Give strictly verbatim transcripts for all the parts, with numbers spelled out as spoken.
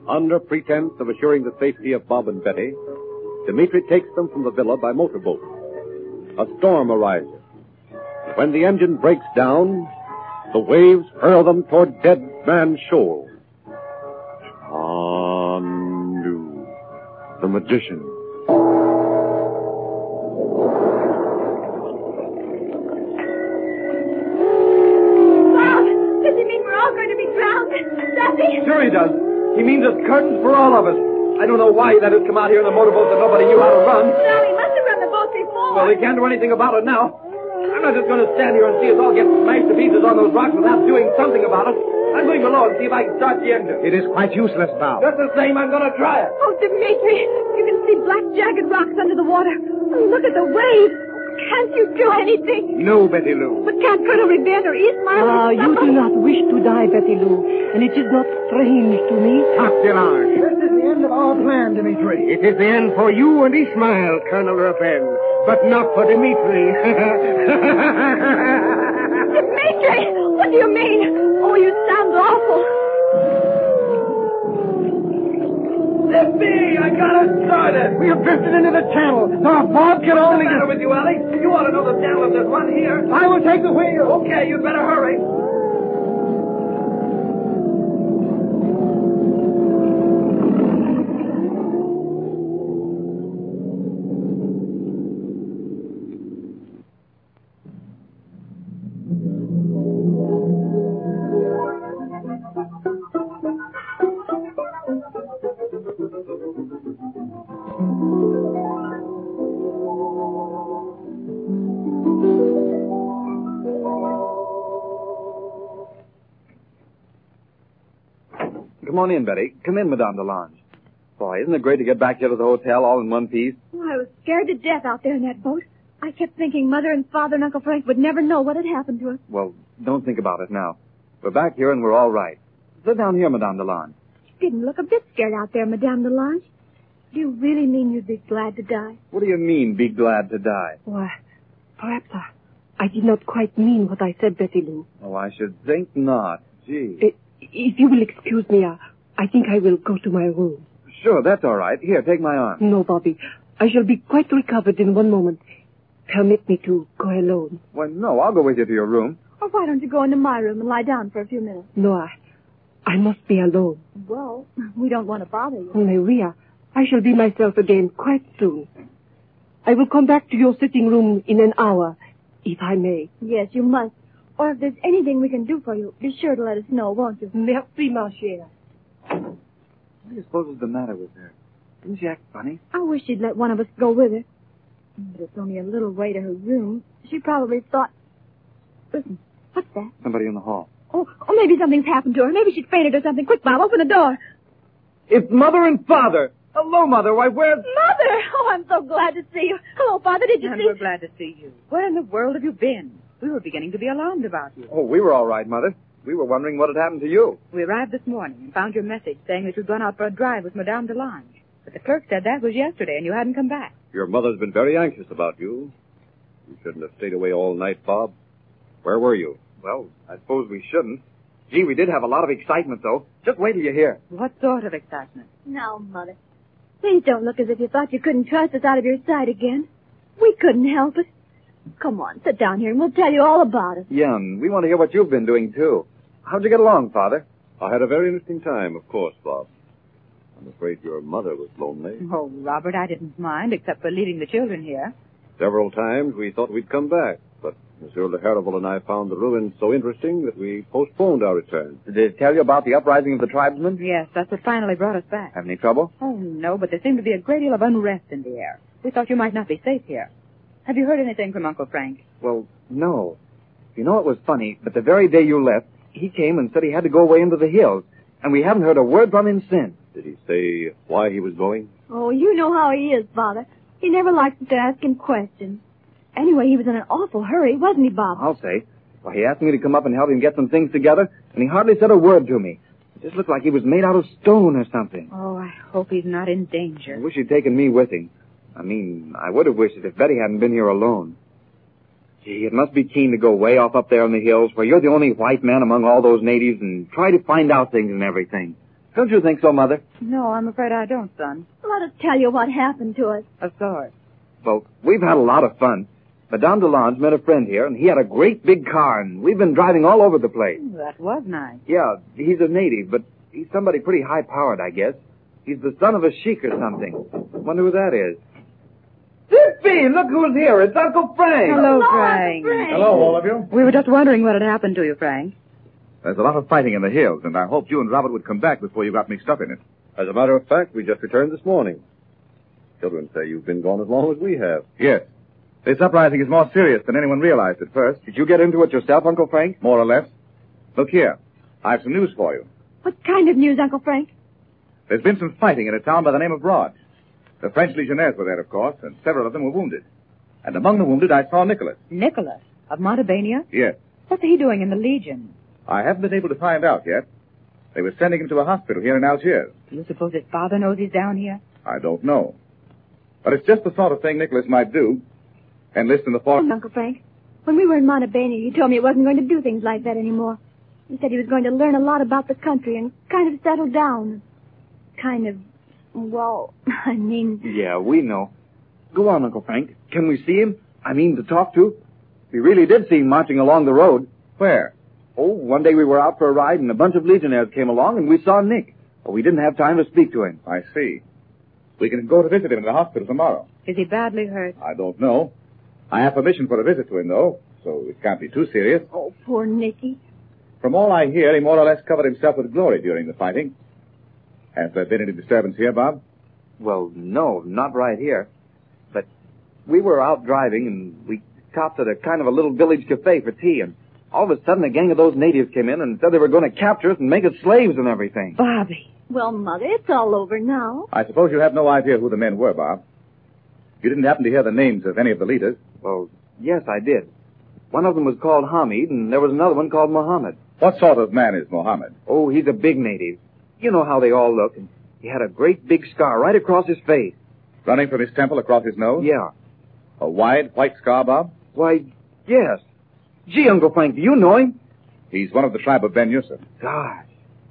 Under pretense of assuring the safety of Bob and Betty, Dmitri takes them from the villa by motorboat. A storm arises. When the engine breaks down, the waves hurl them toward Dead Man's Shoal. Chandu, the magician. Bob, does he mean we're all going to be drowned? Does he? Sure he does. He means it's curtains for all of us. I don't know why he let us come out here in a motorboat that nobody knew how to run. Well, he must have run the boat before. Well, he can't do anything about it now. I'm not just going to stand here and see us all get smashed to pieces on those rocks without doing something about it. I'm going below and see if I can start the engine. It is quite useless, Bob. Just the same, I'm going to try it. Oh, Dmitri, you can see black, jagged rocks under the water. Oh, look at the waves. Can't you do anything? No, Betty Lou. But can't Colonel Revere or Ismail... Ah, you do not wish to die, Betty Lou, and it is not strange to me. Top Delange. This is the end of our plan, Dmitri. It is the end for you and Ismail, Colonel Ravel, but not for Dmitri. Dmitri, what do you mean? Oh, you sound awful. Zippy, I got it started. We have drifted into the channel. Now, if Bob can only... What's the matter with you, Ellie? You ought to know the channel if there's one here. I will take the wheel. Okay, you'd better hurry. Come on in, Betty. Come in, Madame Delange. Boy, isn't it great to get back here to the hotel all in one piece? Oh, I was scared to death out there in that boat. I kept thinking Mother and Father and Uncle Frank would never know what had happened to us. Well, don't think about it now. We're back here and we're all right. Sit down here, Madame Delange. You didn't look a bit scared out there, Madame Delange. Do you really mean you'd be glad to die? What do you mean, be glad to die? Why, perhaps I, I did not quite mean what I said, Betty Lou. Oh, I should think not. Gee. I, if you will excuse me, I, I think I will go to my room. Sure, that's all right. Here, take my arm. No, Bobby. I shall be quite recovered in one moment. Permit me to go alone. Well, no, I'll go with you to your room. Or why don't you go into my room and lie down for a few minutes? No, I, I must be alone. Well, we don't want to bother you. Oh, Maria, I shall be myself again quite soon. I will come back to your sitting room in an hour, if I may. Yes, you must. Or if there's anything we can do for you, be sure to let us know, won't you? Merci, ma chère. What do you suppose is the matter with her? Didn't she act funny? I wish she'd let one of us go with her. But it's only a little way to her room. She probably thought... Listen, what's that? Somebody in the hall. Oh, oh, maybe something's happened to her. Maybe she's fainted or something. Quick, Bob, open the door. It's Mother and Father. Hello, Mother. Why, where's... Mother! Oh, I'm so glad to see you. Hello, Father. Did you And see... we're glad to see you. Where in the world have you been? We were beginning to be alarmed about you. Oh, we were all right, Mother. We were wondering what had happened to you. We arrived this morning and found your message saying that you'd gone out for a drive with Madame Delange. But the clerk said that was yesterday and you hadn't come back. Your mother's been very anxious about you. You shouldn't have stayed away all night, Bob. Where were you? Well, I suppose we shouldn't. Gee, we did have a lot of excitement, though. Just wait till you hear. What sort of excitement? Now, Mother. Please don't look as if you thought you couldn't trust us out of your sight again. We couldn't help it. Come on, sit down here and we'll tell you all about it. Yeah, and we want to hear what you've been doing, too. How'd you get along, Father? I had a very interesting time, of course, Bob. I'm afraid your mother was lonely. Oh, Robert, I didn't mind, except for leaving the children here. Several times we thought we'd come back, but Monsieur Le Harrival and I found the ruins so interesting that we postponed our return. Did they tell you about the uprising of the tribesmen? Yes, that's what finally brought us back. Have any trouble? Oh, no, but there seemed to be a great deal of unrest in the air. We thought you might not be safe here. Have you heard anything from Uncle Frank? Well, no. You know, it was funny, but the very day you left, he came and said he had to go away into the hills, and we haven't heard a word from him since. Did he say why he was going? Oh, you know how he is, Father. He never likes us to ask him questions. Anyway, he was in an awful hurry, wasn't he, Bob? I'll say. Well, he asked me to come up and help him get some things together, and he hardly said a word to me. It just looked like he was made out of stone or something. Oh, I hope he's not in danger. I wish he'd taken me with him. I mean, I would have wished it if Betty hadn't been here alone. Gee, it must be keen to go way off up there in the hills where you're the only white man among all those natives and try to find out things and everything. Don't you think so, Mother? No, I'm afraid I don't, son. Let us tell you what happened to us. Of course. Well, we've had a lot of fun. Madame Delange met a friend here, and he had a great big car, and we've been driving all over the place. That was nice. Yeah, he's a native, but he's somebody pretty high-powered, I guess. He's the son of a sheik or something. Wonder who that is. Zippy, look who's here. It's Uncle Frank. Hello, Hello, Frank. Frank. Hello, all of you. We were just wondering what had happened to you, Frank. There's a lot of fighting in the hills, and I hoped you and Robert would come back before you got mixed up in it. As a matter of fact, we just returned this morning. Children say you've been gone as long as we have. Yes. This uprising is more serious than anyone realized at first. Did you get into it yourself, Uncle Frank? More or less. Look here. I have some news for you. What kind of news, Uncle Frank? There's been some fighting in a town by the name of Rhodes. The French legionnaires were there, of course, and several of them were wounded. And among the wounded, I saw Nicholas. Nicholas of Montebania? Yes. What's he doing in the Legion? I haven't been able to find out yet. They were sending him to a hospital here in Algiers. Do you suppose his father knows he's down here? I don't know. But it's just the sort of thing Nicholas might do. Enlist in the force. Uncle Frank, when we were in Montebania, he told me he wasn't going to do things like that anymore. He said he was going to learn a lot about the country and kind of settle down. Kind of, well, I mean... Yeah, we know. Go on, Uncle Frank. Can we see him? I mean, to talk to? We really did see him marching along the road. Where? Oh, one day we were out for a ride, and a bunch of legionnaires came along, and we saw Nick. But we didn't have time to speak to him. I see. We can go to visit him in the hospital tomorrow. Is he badly hurt? I don't know. I have permission for a visit to him, though, so it can't be too serious. Oh, poor Nicky. From all I hear, he more or less covered himself with glory during the fighting. Has there been any disturbance here, Bob? Well, no, not right here. But we were out driving, and we stopped at a kind of a little village cafe for tea, and all of a sudden a gang of those natives came in and said they were going to capture us and make us slaves and everything. Bobby. Well, Mother, it's all over now. I suppose you have no idea who the men were, Bob. You didn't happen to hear the names of any of the leaders? Well, yes, I did. One of them was called Hamid, and there was another one called Mohammed. What sort of man is Mohammed? Oh, he's a big native. You know how they all look, and he had a great big scar right across his face. Running from his temple across his nose? Yeah. A wide white scar, Bob? Why, yes. Gee, Uncle Frank, do you know him? He's one of the tribe of Ben Yusuf. Gosh.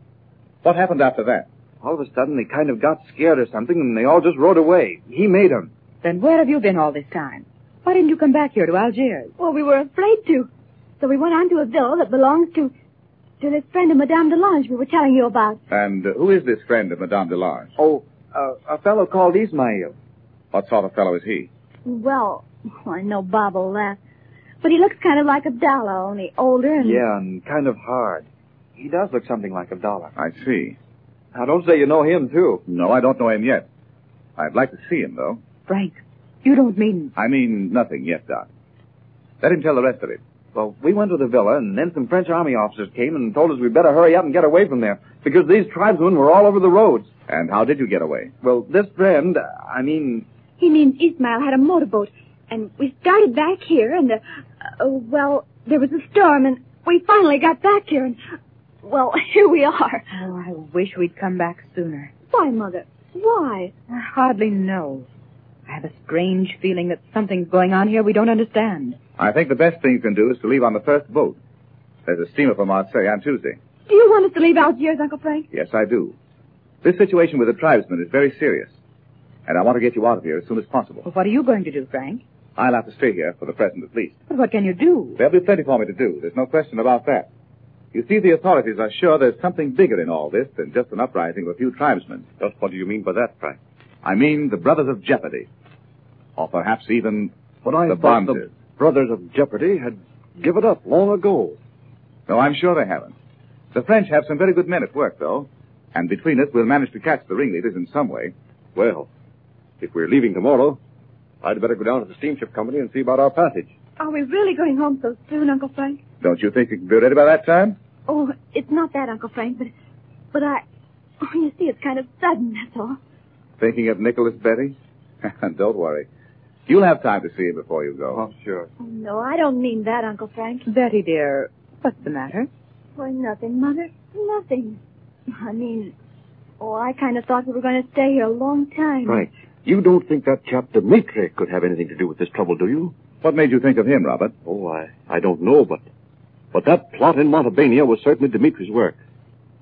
What happened after that? All of a sudden, they kind of got scared or something, and they all just rode away. He made them. Then where have you been all this time? Why didn't you come back here to Algiers? Well, we were afraid to. So we went on to a villa that belongs to... to this friend of Madame Delange we were telling you about. And uh, who is this friend of Madame Delange? Oh, uh, a fellow called Ismail. What sort of fellow is he? Well, I know Bob will laugh. But he looks kind of like Abdallah, only older and... Yeah, and kind of hard. He does look something like Abdallah. I see. Now, don't say you know him, too. No, I don't know him yet. I'd like to see him, though. Frank, you don't mean... I mean nothing yet, Doc. Let him tell the rest of it. Well, we went to the villa, and then some French army officers came and told us we'd better hurry up and get away from there, because these tribesmen were all over the roads. And how did you get away? Well, this friend, I mean... He means Ismail had a motorboat, and we started back here, and, uh, uh, well, there was a storm, and we finally got back here, and, well, here we are. Oh, I wish we'd come back sooner. Why, Mother? Why? I hardly know. I have a strange feeling that something's going on here we don't understand. I think the best thing you can do is to leave on the first boat. There's a steamer for Marseille on Tuesday. Do you want us to leave Algiers, Uncle Frank? Yes, I do. This situation with the tribesmen is very serious. And I want to get you out of here as soon as possible. Well, what are you going to do, Frank? I'll have to stay here for the present at least. But what can you do? There'll be plenty for me to do. There's no question about that. You see, the authorities are sure there's something bigger in all this than just an uprising of a few tribesmen. Just what do you mean by that, Frank? I mean the Brothers of Jeopardy. Or perhaps even But I the thought Bonds. the Brothers of Jeopardy had given up long ago. No, I'm sure they haven't. The French have some very good men at work, though. And between us, we'll manage to catch the ringleaders in some way. Well, if we're leaving tomorrow, I'd better go down to the steamship company and see about our passage. Are we really going home so soon, Uncle Frank? Don't you think you can be ready by that time? Oh, it's not that, Uncle Frank, but... But I... Oh, you see, it's kind of sudden, that's all. Thinking of Nicholas, Betty? Don't worry. You'll have time to see him before you go. Oh, sure. Oh, no, I don't mean that, Uncle Frank. Betty, dear, what's the matter? Why, nothing, Mother. Nothing. I mean... Oh, I kind of thought we were going to stay here a long time. Frank, you don't think that chap Dimitri could have anything to do with this trouble, do you? What made you think of him, Robert? Oh, I, I don't know, but... But that plot in Montebania was certainly Dimitri's work.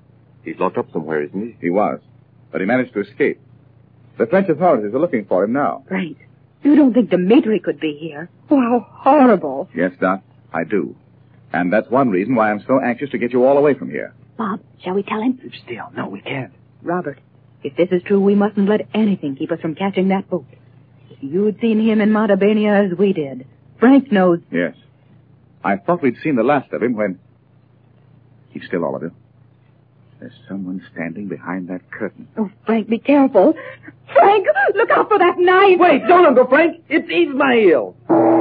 He's locked up somewhere, isn't he? He was. But he managed to escape. The French authorities are looking for him now. Frank, you don't think Dimitri could be here? Oh, how horrible. Yes, Doc, I do. And that's one reason why I'm so anxious to get you all away from here. Bob, shall we tell him? Keep still. No, we can't. Robert, if this is true, we mustn't let anything keep us from catching that boat. If you'd seen him in Montebania as we did, Frank knows... Yes. I thought we'd seen the last of him when... Keep still, all of you. There's someone standing behind that curtain. Oh, Frank, be careful. Frank, look out for that knife. Wait, don't, Uncle Frank. It's Ismail.